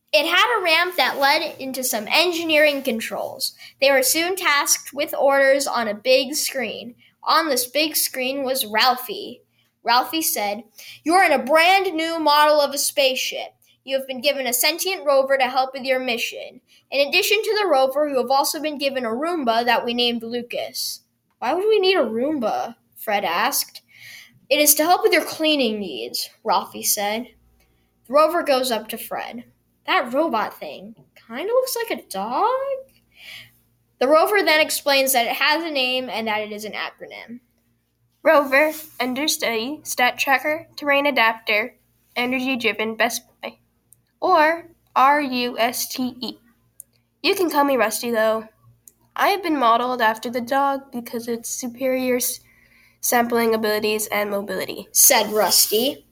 It had a ramp that led into some engineering controls. They were soon tasked with orders on a big screen. On this big screen was Ralphie. Ralphie said, "You're in a brand new model of a spaceship. You have been given a sentient rover to help with your mission. In addition to the rover, you have also been given a Roomba that we named Lucas." "Why would we need a Roomba?" Fred asked. "It is to help with your cleaning needs," Ralphie said. The rover goes up to Fred. "That robot thing kind of looks like a dog." The rover then explains that it has a name and that it is an acronym. Rover, Understudy, Stat Tracker, Terrain Adapter, Energy Driven Best Boy. Or RUSTE. You can call me Rusty, though. I have been modeled after the dog because of its superior sampling abilities and mobility, said Rusty.